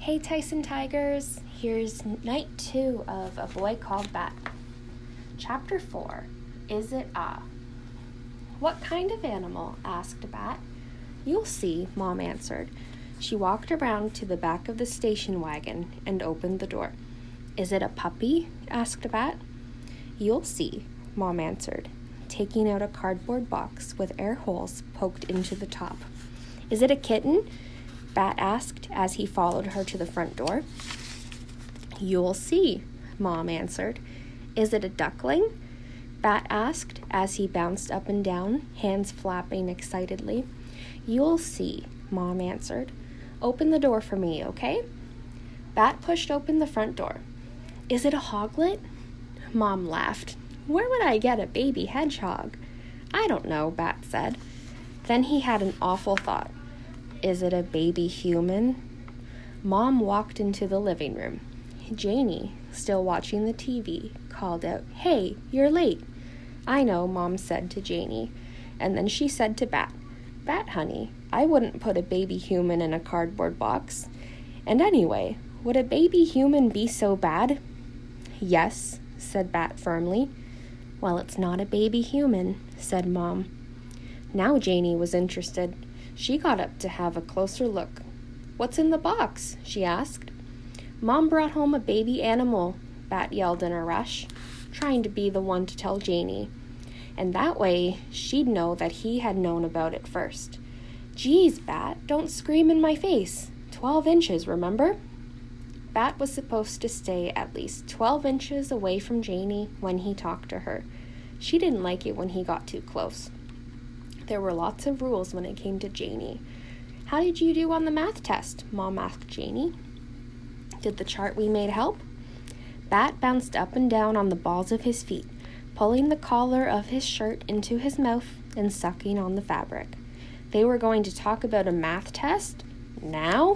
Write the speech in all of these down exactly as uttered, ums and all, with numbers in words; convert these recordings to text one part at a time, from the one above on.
Hey Tyson Tigers, here's night two of A Boy Called Bat. Chapter four, Is It A? What kind of animal? Asked Bat. You'll see, Mom answered. She walked around to the back of the station wagon and opened the door. Is it a puppy? Asked Bat. You'll see, Mom answered, taking out a cardboard box with air holes poked into the top. Is it a kitten? Bat asked as he followed her to the front door. You'll see, Mom answered. Is it a duckling? Bat asked as he bounced up and down, hands flapping excitedly. You'll see, Mom answered. Open the door for me, okay? Bat pushed open the front door. Is it a hoglet? Mom laughed. Where would I get a baby hedgehog? I don't know, Bat said. Then he had an awful thought. Is it a baby human? Mom walked into the living room. Janie, still watching the T V, called out, Hey, you're late. I know, Mom said to Janie. And then she said to Bat, Bat, honey, I wouldn't put a baby human in a cardboard box. And anyway, would a baby human be so bad? Yes, said Bat firmly. Well, it's not a baby human, said Mom. Now Janie was interested. She got up to have a closer look. What's in the box? She asked. Mom brought home a baby animal, Bat yelled in a rush, trying to be the one to tell Janie. And that way, she'd know that he had known about it first. Geez, Bat, don't scream in my face. Twelve inches, remember? Bat was supposed to stay at least twelve inches away from Janie when he talked to her. She didn't like it when he got too close. There were lots of rules when it came to Janie. How did you do on the math test? Mom asked Janie. Did the chart we made help? Bat bounced up and down on the balls of his feet, pulling the collar of his shirt into his mouth and sucking on the fabric. They were going to talk about a math test? Now?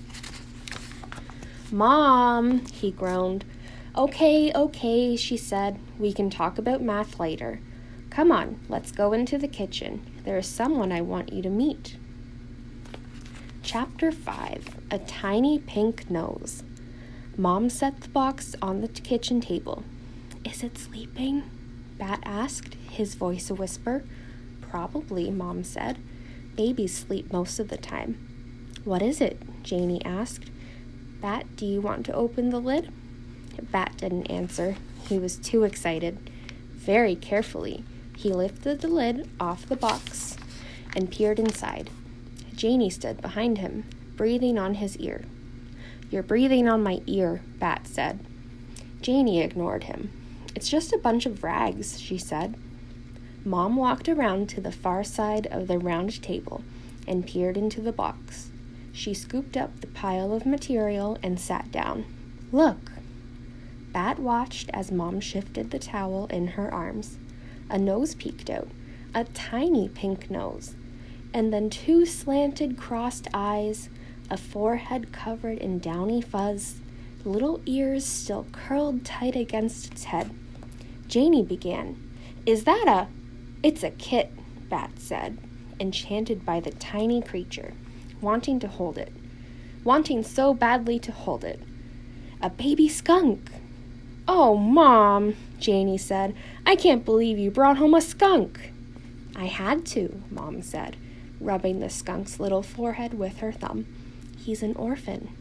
Mom, he groaned. Okay, okay, she said. We can talk about math later. Come on, let's go into the kitchen. There is someone I want you to meet. Chapter five, A Tiny Pink Nose. Mom set the box on the kitchen table. Is it sleeping? Bat asked, his voice a whisper. Probably, Mom said. Babies sleep most of the time. What is it? Janie asked. Bat, do you want to open the lid? Bat didn't answer. He was too excited. Very carefully, he lifted the lid off the box and peered inside. Janie stood behind him, breathing on his ear. You're breathing on my ear, Bat said. Janie ignored him. It's just a bunch of rags, she said. Mom walked around to the far side of the round table and peered into the box. She scooped up the pile of material and sat down. Look! Bat watched as Mom shifted the towel in her arms. A nose peeked out, a tiny pink nose, and then two slanted crossed eyes, a forehead covered in downy fuzz, little ears still curled tight against its head. Janie began. Is that a... It's a kit, Bat said, enchanted by the tiny creature, wanting to hold it, wanting so badly to hold it. A baby skunk. Oh, Mom, Janie said, I can't believe you brought home a skunk. I had to, Mom said, rubbing the skunk's little forehead with her thumb. He's an orphan.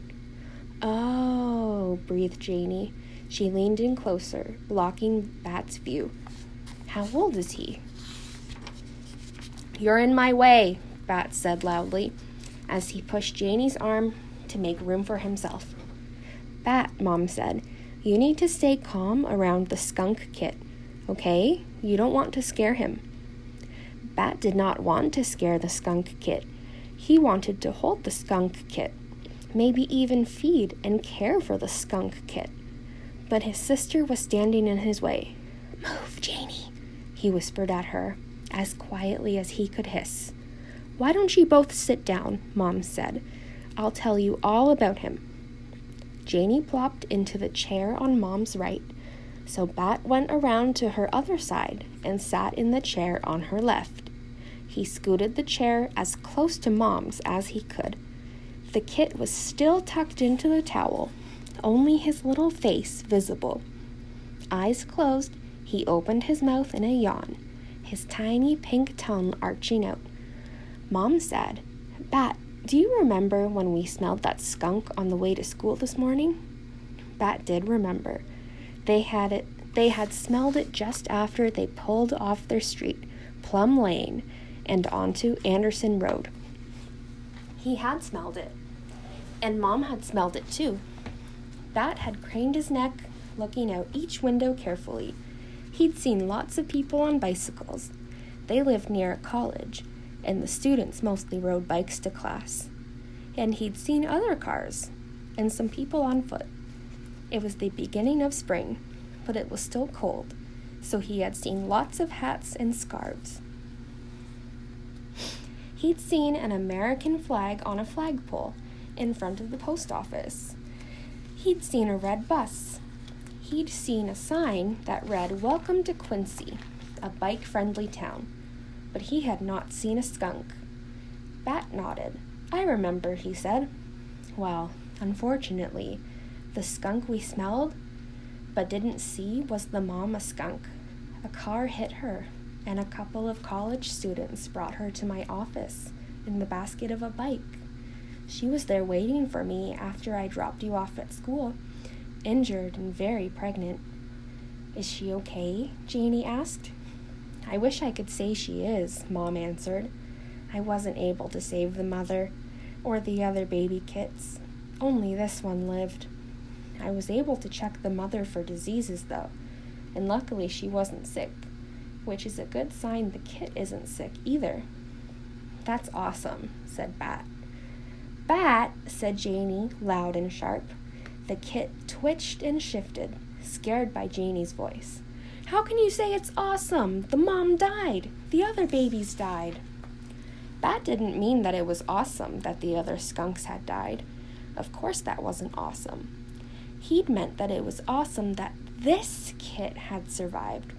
Oh, breathed Janie. She leaned in closer, blocking Bat's view. How old is he? You're in my way, Bat said loudly, as he pushed Janie's arm to make room for himself. Bat, Mom said, you need to stay calm around the skunk kit, okay? You don't want to scare him. Bat did not want to scare the skunk kit. He wanted to hold the skunk kit, maybe even feed and care for the skunk kit. But his sister was standing in his way. Move, Janie, he whispered at her, as quietly as he could hiss. Why don't you both sit down, Mom said. I'll tell you all about him. Janie plopped into the chair on Mom's right, so Bat went around to her other side and sat in the chair on her left. He scooted the chair as close to Mom's as he could. The kit was still tucked into the towel, only his little face visible. Eyes closed, he opened his mouth in a yawn, his tiny pink tongue arching out. Mom said, "Bat, do you remember when we smelled that skunk on the way to school this morning?" Bat did remember. They had it. They had smelled it just after they pulled off their street, Plum Lane, and onto Anderson Road. He had smelled it, and Mom had smelled it too. Bat had craned his neck, looking out each window carefully. He'd seen lots of people on bicycles. They lived near a college, and the students mostly rode bikes to class. And he'd seen other cars, and some people on foot. It was the beginning of spring, but it was still cold, so he had seen lots of hats and scarves. He'd seen an American flag on a flagpole in front of the post office. He'd seen a red bus. He'd seen a sign that read, "Welcome to Quincy, a bike-friendly town." But he had not seen a skunk. Bat nodded. "I remember," he said. "Well, unfortunately, the skunk we smelled but didn't see was the mama skunk. A car hit her, and a couple of college students brought her to my office in the basket of a bike. She was there waiting for me after I dropped you off at school, injured and very pregnant." "Is she okay?" Janie asked. "I wish I could say she is," Mom answered. "I wasn't able to save the mother or the other baby kits. Only this one lived. I was able to check the mother for diseases, though, and luckily she wasn't sick, which is a good sign the kit isn't sick either." "That's awesome," said Bat. "Bat," said Janie, loud and sharp. The kit twitched and shifted, scared by Janie's voice. "How can you say it's awesome? The mom died. The other babies died." Bat didn't mean that it was awesome that the other skunks had died. Of course that wasn't awesome. He'd meant that it was awesome that this kit had survived.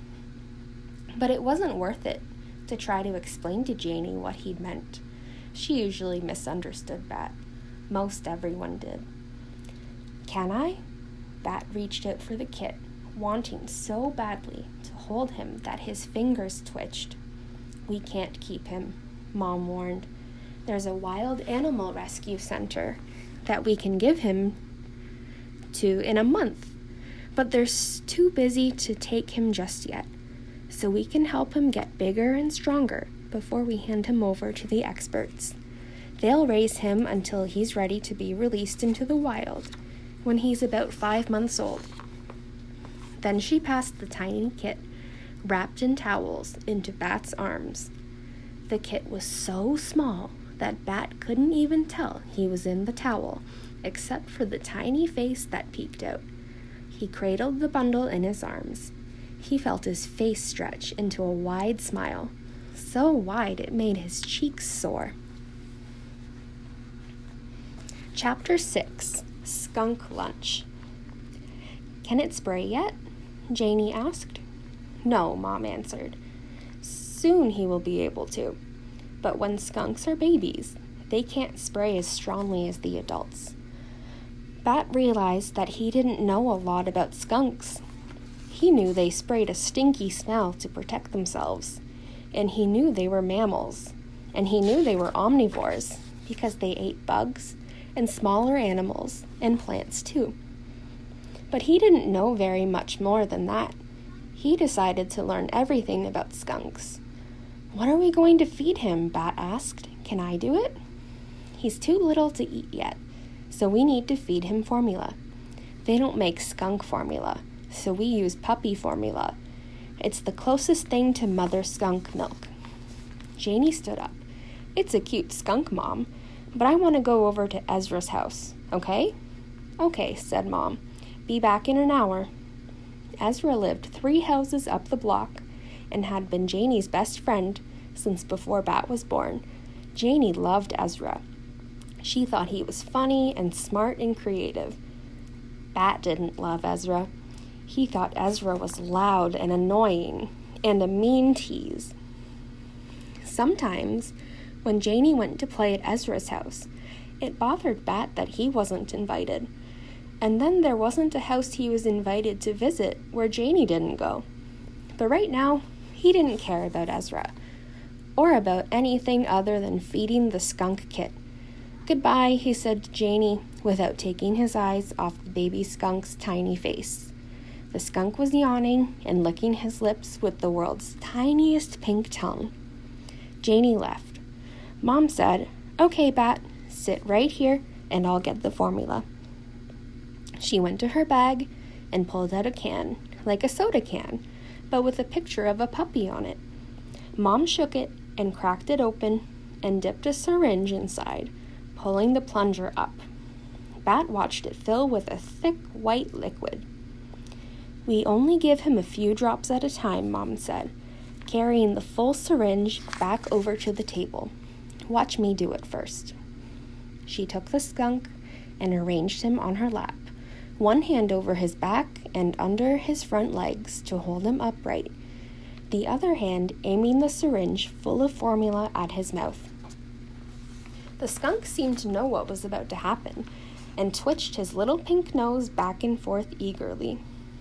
But it wasn't worth it to try to explain to Janie what he'd meant. She usually misunderstood Bat. Most everyone did. "Can I?" Bat reached out for the kit, wanting so badly to hold him that his fingers twitched. "We can't keep him," Mom warned. "There's a wild animal rescue center that we can give him to in a month, but they're too busy to take him just yet. So we can help him get bigger and stronger before we hand him over to the experts. They'll raise him until he's ready to be released into the wild, when he's about five months old." Then she passed the tiny kit, wrapped in towels, into Bat's arms. The kit was so small that Bat couldn't even tell he was in the towel, except for the tiny face that peeked out. He cradled the bundle in his arms. He felt his face stretch into a wide smile, so wide it made his cheeks sore. Chapter six. Skunk Lunch. "Can it spray yet?" Janie asked. "No," Mom answered. "Soon he will be able to. But when skunks are babies, they can't spray as strongly as the adults." Bat realized that he didn't know a lot about skunks. He knew they sprayed a stinky smell to protect themselves, and he knew they were mammals, and he knew they were omnivores because they ate bugs and smaller animals and plants too. But he didn't know very much more than that. He decided to learn everything about skunks. "What are we going to feed him?" Bat asked. "Can I do it?" "He's too little to eat yet, so we need to feed him formula. They don't make skunk formula, so we use puppy formula. It's the closest thing to mother skunk milk." Janie stood up. "It's a cute skunk, Mom, but I want to go over to Ezra's house, okay?" "Okay," said Mom. "Be back in an hour." Ezra lived three houses up the block and had been Janie's best friend since before Bat was born. Janie loved Ezra. She thought he was funny and smart and creative. Bat didn't love Ezra. He thought Ezra was loud and annoying and a mean tease. Sometimes, when Janie went to play at Ezra's house, It bothered Bat that he wasn't invited. And then there wasn't a house he was invited to visit where Janie didn't go. But right now, he didn't care about Ezra, or about anything other than feeding the skunk Kit. "Goodbye," he said to Janie, without taking his eyes off the baby skunk's tiny face. The skunk was yawning and licking his lips with the world's tiniest pink tongue. Janie left. Mom said, "Okay, Bat, sit right here and I'll get the formula." She went to her bag and pulled out a can, like a soda can, but with a picture of a puppy on it. Mom shook it and cracked it open and dipped a syringe inside, pulling the plunger up. Bat watched it fill with a thick white liquid. "We only give him a few drops at a time," Mom said, carrying the full syringe back over to the table. "Watch me do it first." She took the skunk and arranged him on her lap, one hand over his back and under his front legs to hold him upright, the other hand aiming the syringe full of formula at his mouth. The skunk seemed to know what was about to happen and twitched his little pink nose back and forth eagerly.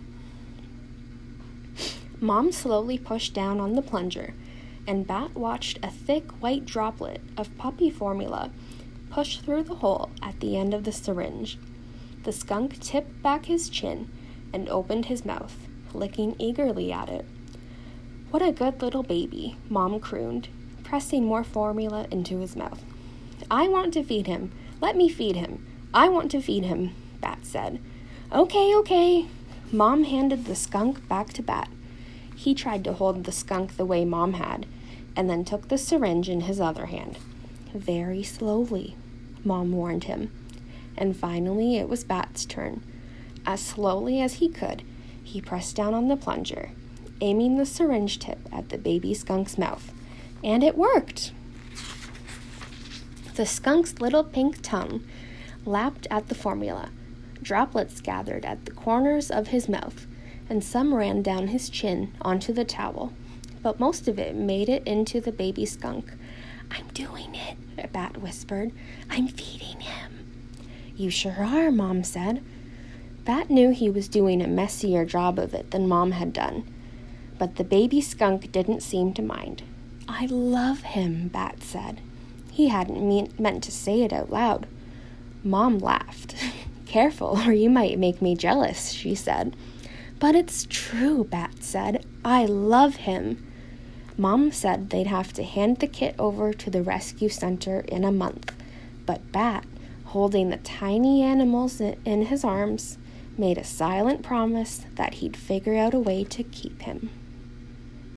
Mom slowly pushed down on the plunger, and Bat watched a thick white droplet of puppy formula push through the hole at the end of the syringe. The skunk tipped back his chin and opened his mouth, licking eagerly at it. "What a good little baby," Mom crooned, pressing more formula into his mouth. "I want to feed him. Let me feed him. I want to feed him," Bat said. "Okay, okay." Mom handed the skunk back to Bat. He tried to hold the skunk the way Mom had, and then took the syringe in his other hand. "Very slowly," Mom warned him. And finally it was Bat's turn. As slowly as he could, he pressed down on the plunger, aiming the syringe tip at the baby skunk's mouth. And it worked! The skunk's little pink tongue lapped at the formula. Droplets gathered at the corners of his mouth, and some ran down his chin onto the towel. But most of it made it into the baby skunk. "I'm doing it," Bat whispered. "I'm feeding him." "You sure are," Mom said. Bat knew he was doing a messier job of it than Mom had done, but the baby skunk didn't seem to mind. "I love him," Bat said. He hadn't mean- meant to say it out loud. Mom laughed. "Careful, or you might make me jealous," she said. "But it's true," Bat said. "I love him." Mom said they'd have to hand the kit over to the rescue center in a month, but Bat, holding the tiny animals in his arms, made a silent promise that he'd figure out a way to keep him.